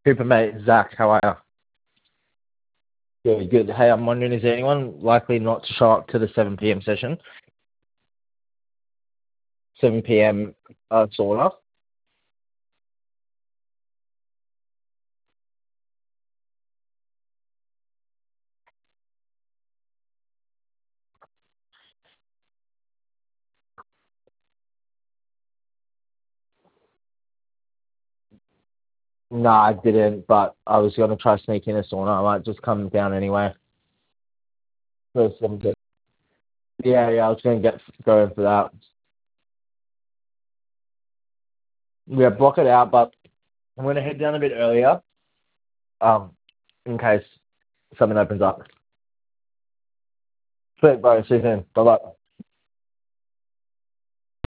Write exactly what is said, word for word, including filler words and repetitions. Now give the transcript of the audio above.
Super mate, Zach, how are you? Good, good. Hey, I'm wondering, is there anyone likely not to show up to the seven p m session? seven p m uh, sauna? No, I didn't, but I was going to try sneaking a sauna. I might just come down anyway. For some good- Yeah, yeah, I was going to get going for that. Yeah, block it out, but I'm going to head down a bit earlier, um, in case something opens up. Sweet, bro. See you soon. Bye-bye.